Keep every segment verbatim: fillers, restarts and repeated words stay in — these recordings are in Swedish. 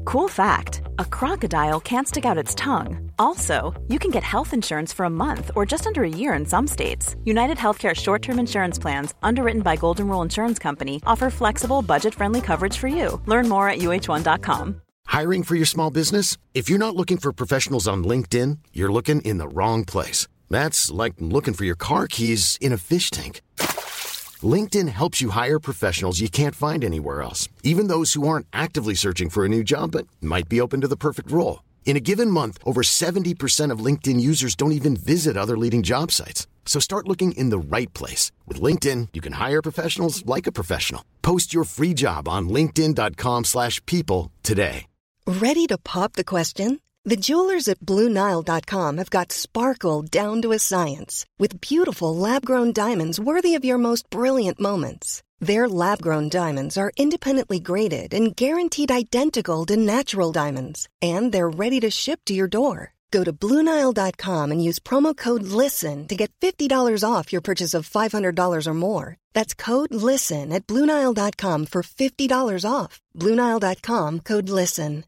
Cool fact, a crocodile can't stick out its tongue. Also, you can get health insurance for a month or just under a year in some states. United Healthcare short-term insurance plans, underwritten by Golden Rule Insurance Company, offer flexible, budget-friendly coverage for you. Learn more at U H one dot com. Hiring for your small business? If you're not looking for professionals on LinkedIn, you're looking in the wrong place. That's like looking for your car keys in a fish tank. LinkedIn helps you hire professionals you can't find anywhere else, even those who aren't actively searching for a new job but might be open to the perfect role. In a given month, over seventy percent of LinkedIn users don't even visit other leading job sites. So start looking in the right place. With LinkedIn, you can hire professionals like a professional. Post your free job on linkedin dot com slash people today. Ready to pop the question? The jewelers at Blue Nile dot com have got sparkle down to a science with beautiful lab-grown diamonds worthy of your most brilliant moments. Their lab-grown diamonds are independently graded and guaranteed identical to natural diamonds, and they're ready to ship to your door. Go to Blue Nile dot com and use promo code LISTEN to get fifty dollars off your purchase of five hundred dollars or more. That's code LISTEN at Blue Nile dot com for fifty dollars off. Blue Nile dot com, code LISTEN.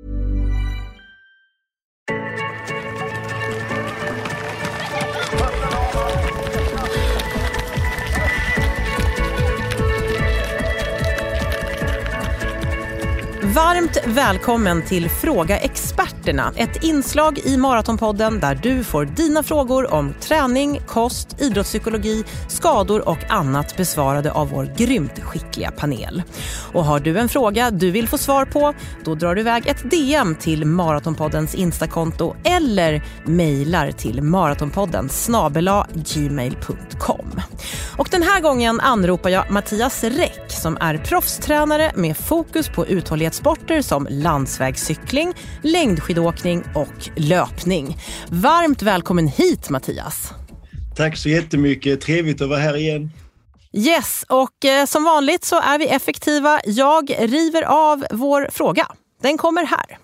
Varmt välkommen till Fråga Experterna, ett inslag i Maratonpodden där du får dina frågor om träning, kost, idrottspsykologi, skador och annat besvarade av vår grymt skickliga panel. Och har du en fråga du vill få svar på, då drar du iväg ett D M till Maratonpoddens Instakonto eller mejlar till maratonpodden snabel-a gmail punkt com. Och den här gången anropar jag Mattias Räck som är proffstränare med fokus på uthållighetssporter som landsvägscykling, längdskidåkning och löpning. Varmt välkommen hit, Mattias. Tack så jättemycket. Trevligt att vara här igen. Yes, och eh, som vanligt så är vi effektiva. Jag river av vår fråga. Den kommer här.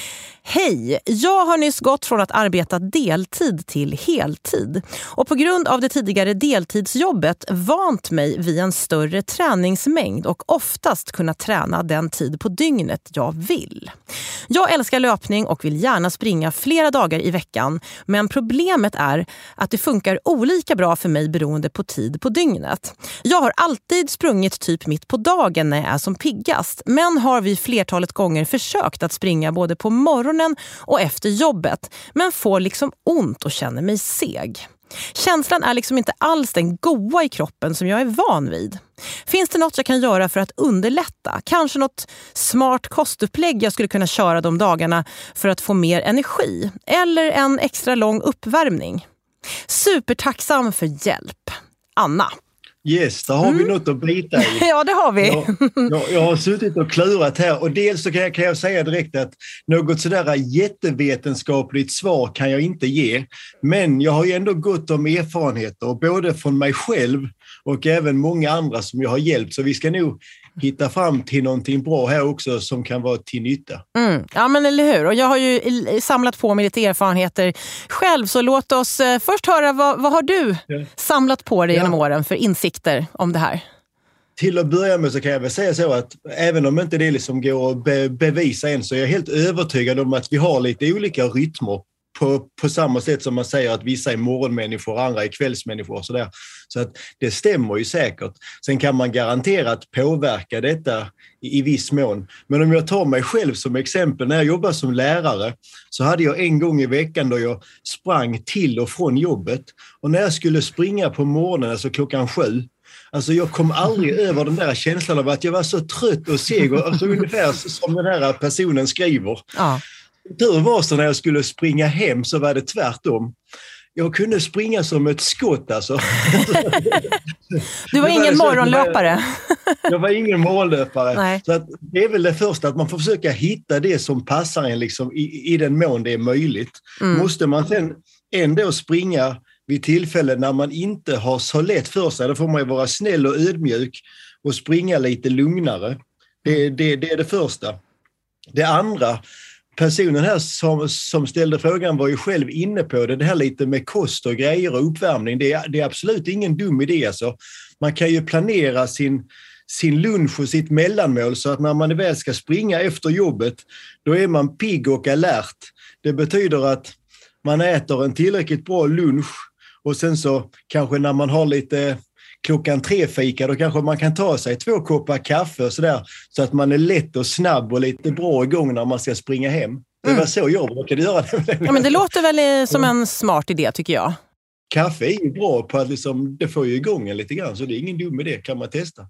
Hej, jag har nyss gått från att arbeta deltid till heltid och på grund av det tidigare deltidsjobbet vant mig vid en större träningsmängd och oftast kunna träna den tid på dygnet jag vill. Jag älskar löpning och vill gärna springa flera dagar i veckan, men problemet är att det funkar olika bra för mig beroende på tid på dygnet. Jag har alltid sprungit typ mitt på dagen när jag är som piggast, men har vid flertalet gånger försökt att springa både på morgonen och efter jobbet, men får liksom ont och känner mig seg. Känslan är liksom inte alls den goa i kroppen som jag är van vid. Finns det något jag kan göra för att underlätta? Kanske något smart kostupplägg jag skulle kunna köra de dagarna för att få mer energi? Eller en extra lång uppvärmning? Supertacksam för hjälp. Anna. Yes, där har mm. vi något att bita i. Ja, det har vi. Jag, jag, jag har suttit och klurat här och dels så kan jag, kan jag säga direkt att något sådär jättevetenskapligt svar kan jag inte ge. Men jag har ju ändå gått om erfarenheter både från mig själv och även många andra som jag har hjälpt. Så vi ska nog hitta fram till någonting bra här också som kan vara till nytta. Mm. Ja, men eller hur? Och jag har ju samlat på mig lite erfarenheter själv. Så låt oss eh, först höra, vad, vad har du ja. samlat på dig ja. genom åren för insikter om det här? Till att börja med så kan jag väl säga så att även om inte det liksom går att be- bevisa än så är jag helt övertygad om att vi har lite olika rytmer. På, på samma sätt som man säger att vissa är morgonmänniskor och andra är kvällsmänniskor och sådär. Så att det stämmer ju säkert. Sen kan man garanterat påverka detta i, i viss mån. Men om jag tar mig själv som exempel, när jag jobbade som lärare så hade jag en gång i veckan då jag sprang till och från jobbet. Och när jag skulle springa på morgonen, alltså klockan sju, alltså jag kom aldrig över den där känslan av att jag var så trött och seg. Alltså ungefär som den här personen skriver. Ja. Tur var så när jag skulle springa hem så var det tvärtom. Jag kunde springa som ett skott alltså. Du var ingen var morgonlöpare. Jag var ingen morgonlöpare. Nej. Så att det är väl det första att man får försöka hitta det som passar en liksom i, i den mån det är möjligt. Mm. Måste man sen ändå springa vid tillfällen när man inte har så lätt för sig, då får man ju vara snäll och ödmjuk och springa lite lugnare. Det, det, det är det första. Det andra, personen här som, som ställde frågan var ju själv inne på det, det här lite med kost och grejer och uppvärmning. Det är, det är absolut ingen dum idé alltså. Man kan ju planera sin, sin lunch och sitt mellanmål så att när man väl ska springa efter jobbet, då är man pigg och alert. Det betyder att man äter en tillräckligt bra lunch och sen så kanske när man har lite klockan tre fika, då kanske man kan ta sig två koppar kaffe och sådär, så att man är lätt och snabb och lite bra igång när man ska springa hem. Det var mm. så jag brukade göra det. Ja, men det låter väl som en smart idé, tycker jag. Kaffe är ju bra på att liksom, det får ju igång en lite grann, så det är ingen dum idé, kan man testa.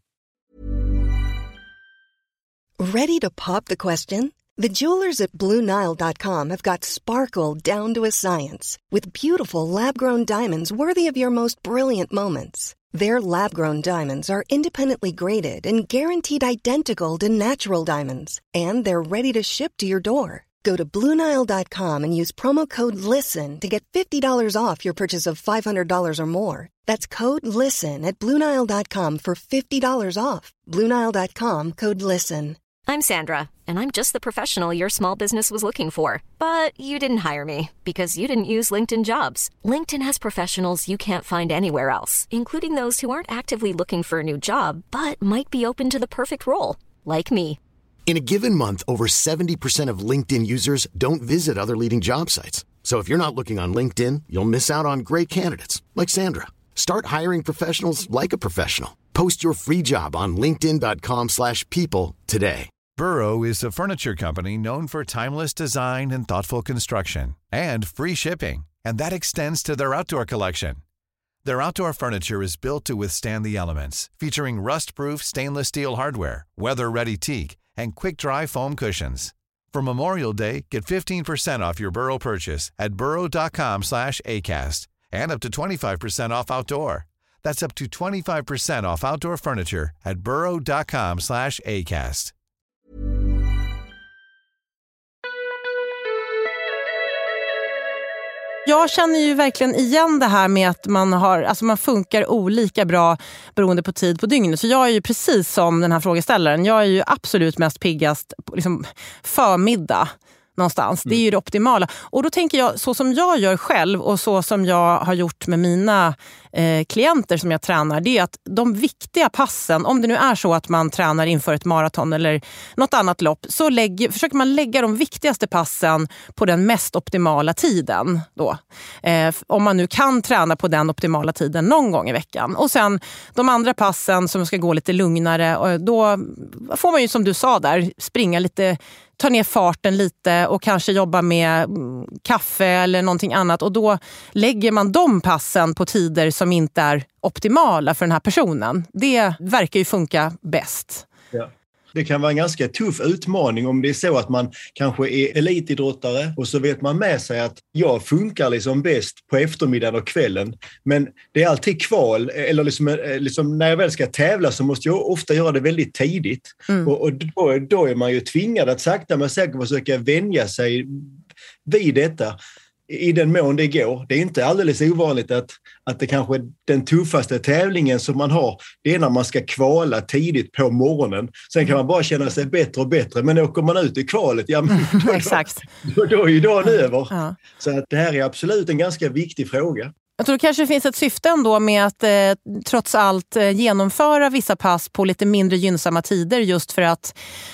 Ready to pop the question? The jewelers at Blue Nile dot com have got sparkle down to a science with beautiful lab-grown diamonds worthy of your most brilliant moments. Their lab-grown diamonds are independently graded and guaranteed identical to natural diamonds, and they're ready to ship to your door. Go to Blue Nile dot com and use promo code LISTEN to get fifty dollars off your purchase of five hundred dollars or more. That's code LISTEN at Blue Nile dot com for fifty dollars off. Blue Nile dot com, code LISTEN. I'm Sandra, and I'm just the professional your small business was looking for. But you didn't hire me because you didn't use LinkedIn Jobs. LinkedIn has professionals you can't find anywhere else, including those who aren't actively looking for a new job, but might be open to the perfect role, like me. In a given month, over seventy percent of LinkedIn users don't visit other leading job sites. So if you're not looking on LinkedIn, you'll miss out on great candidates like Sandra. Start hiring professionals like a professional. Post your free job on linkedin dot com slash people today. Burrow is a furniture company known for timeless design and thoughtful construction and free shipping, and that extends to their outdoor collection. Their outdoor furniture is built to withstand the elements, featuring rust-proof stainless steel hardware, weather-ready teak, and quick-dry foam cushions. For Memorial Day, get fifteen percent off your Burrow purchase at burrow dot com slash acast and up to twenty-five percent off outdoor. That's up to twenty-five percent off outdoor furniture at burrow dot com slash acast. Jag känner ju verkligen igen det här med att man har, alltså man funkar olika bra beroende på tid på dygnet. Så jag är ju precis som den här frågeställaren. Jag är ju absolut mest piggast på liksom förmiddag någonstans. Det är ju det optimala. Och då tänker jag, så som jag gör själv och så som jag har gjort med mina eh, klienter som jag tränar, det är att de viktiga passen, om det nu är så att man tränar inför ett maraton eller något annat lopp, så lägger, försöker man lägga de viktigaste passen på den mest optimala tiden då. Eh, om man nu kan träna på den optimala tiden någon gång i veckan. Och sen de andra passen som ska gå lite lugnare, och då får man ju, som du sa där, springa lite, ta ner farten lite och kanske jobba med kaffe eller någonting annat. Och då lägger man de passen på tider som inte är optimala för den här personen. Det verkar ju funka bäst. Ja. Det kan vara en ganska tuff utmaning om det är så att man kanske är elitidrottare och så vet man med sig att jag funkar liksom bäst på eftermiddagen och kvällen. Men det är alltid kval, eller liksom, liksom när jag väl ska tävla så måste jag ofta göra det väldigt tidigt. Mm. Och, och då, då är man ju tvingad att sakta men säkert försöka vänja sig vid detta i den mån det går. Det är inte alldeles ovanligt att, att det kanske är den tuffaste tävlingen som man har, det är när man ska kvala tidigt på morgonen. Sen kan man bara känna sig bättre och bättre, men åker man ut i kvalet, ja, men då, Exakt. Då, då är ju dagen över. Ja. Så att det här är absolut en ganska viktig fråga. Jag tror det kanske finns ett syfte ändå med att eh, trots allt eh, genomföra vissa pass på lite mindre gynnsamma tider, just för att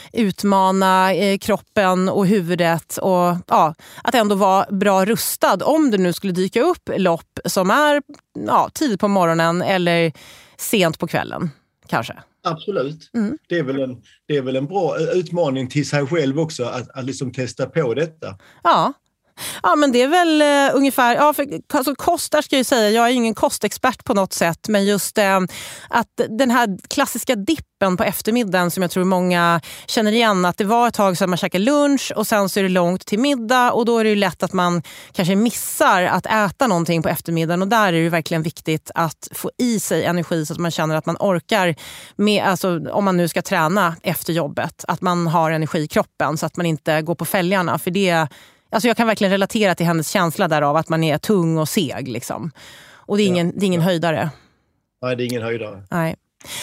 utmana eh, kroppen och huvudet och ja, att ändå vara bra rustad om det nu skulle dyka upp lopp som är ja, tidigt på morgonen eller sent på kvällen kanske. Absolut. Mm. Det är väl en, det är väl en bra utmaning till sig själv också att, att liksom testa på detta. Ja. Ja, men det är väl uh, ungefär, ja, för, alltså, kostar ska jag säga, jag är ingen kostexpert på något sätt, men just uh, att den här klassiska dippen på eftermiddagen som jag tror många känner igen, att det var ett tag som man käkar lunch och sen så är det långt till middag och då är det ju lätt att man kanske missar att äta någonting på eftermiddagen, och där är det verkligen viktigt att få i sig energi så att man känner att man orkar med, alltså om man nu ska träna efter jobbet, att man har energi i kroppen så att man inte går på fälgarna, för det. Alltså jag kan verkligen relatera till hennes känsla därav att man är tung och seg liksom. Och det är ingen, ja, det är ingen ja. höjdare. Nej, det är ingen höjdare. Nej.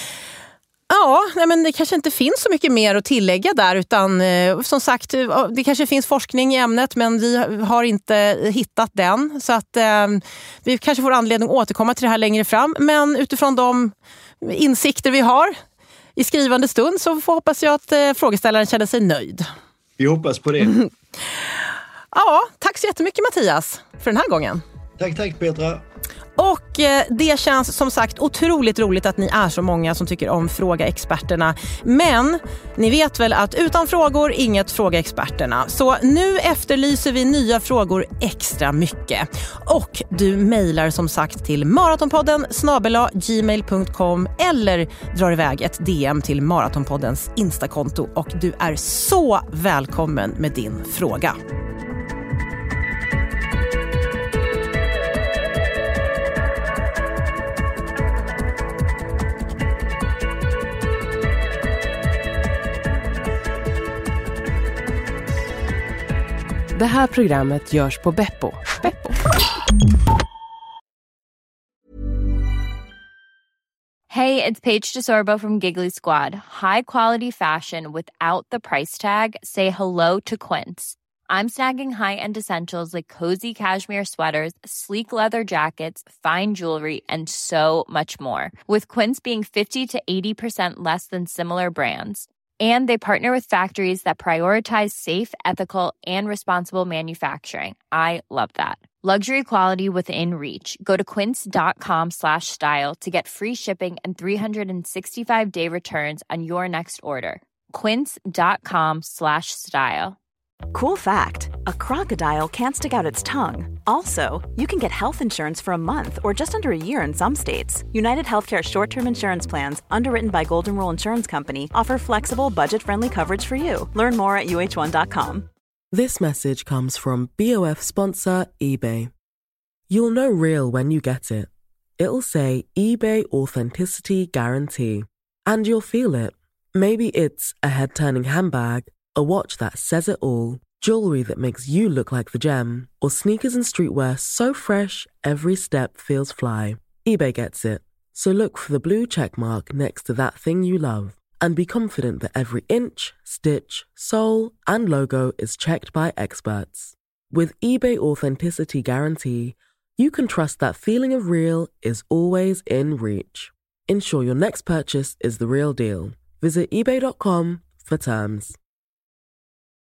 Ja, nej, men det kanske inte finns så mycket mer att tillägga där, utan eh, som sagt, det kanske finns forskning i ämnet, men vi har inte hittat den. Så att eh, vi kanske får anledning att återkomma till det här längre fram. Men utifrån de insikter vi har i skrivande stund, så får hoppas jag att eh, frågeställaren känner sig nöjd. Vi hoppas på det. Ja, tack så jättemycket Mattias för den här gången. Tack, tack Petra. Och eh, det känns som sagt otroligt roligt att ni är så många som tycker om Fråga Experterna. Men ni vet väl att utan frågor, inget Fråga Experterna. Så nu efterlyser vi nya frågor extra mycket. Och du mejlar som sagt till maratonpodden snabel-a gmail punkt com eller drar iväg ett D M till Maratonpoddens Instakonto. Och du är så välkommen med din fråga. Det här programmet görs på Beppo. Beppo. Hey, it's Paige DeSorbo from Giggly Squad. High quality fashion without the price tag. Say hello to Quince. I'm snagging high-end essentials like cozy cashmere sweaters, sleek leather jackets, fine jewelry, and so much more. With Quince being fifty to eighty percent less than similar brands. And they partner with factories that prioritize safe, ethical, and responsible manufacturing. I love that. Luxury quality within reach. Go to quince.com slash style to get free shipping and three sixty-five day returns on your next order. Quince.com slash style. Cool fact, a crocodile can't stick out its tongue. Also, you can get health insurance for a month or just under a year in some states. United Healthcare short-term insurance plans, underwritten by Golden Rule Insurance Company, offer flexible, budget-friendly coverage for you. Learn more at U H one dot com. This message comes from B O F sponsor eBay. You'll know real when you get it. It'll say eBay Authenticity Guarantee. And you'll feel it. Maybe it's a head-turning handbag, a watch that says it all, jewelry that makes you look like the gem, or sneakers and streetwear so fresh every step feels fly. eBay gets it. So look for the blue check mark next to that thing you love and be confident that every inch, stitch, sole, and logo is checked by experts. With eBay Authenticity Guarantee, you can trust that feeling of real is always in reach. Ensure your next purchase is the real deal. Visit ebay dot com for terms.